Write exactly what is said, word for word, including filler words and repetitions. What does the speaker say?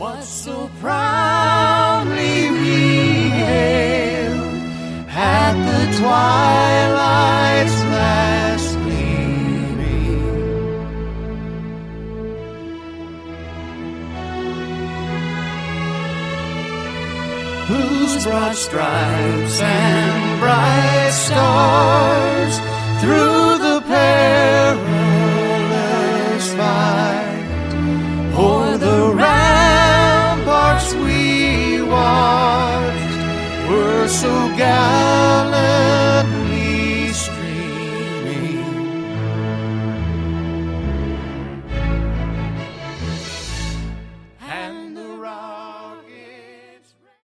what so proudly we hailed at the twilight's last gleaming, whose broad stripes and bright stars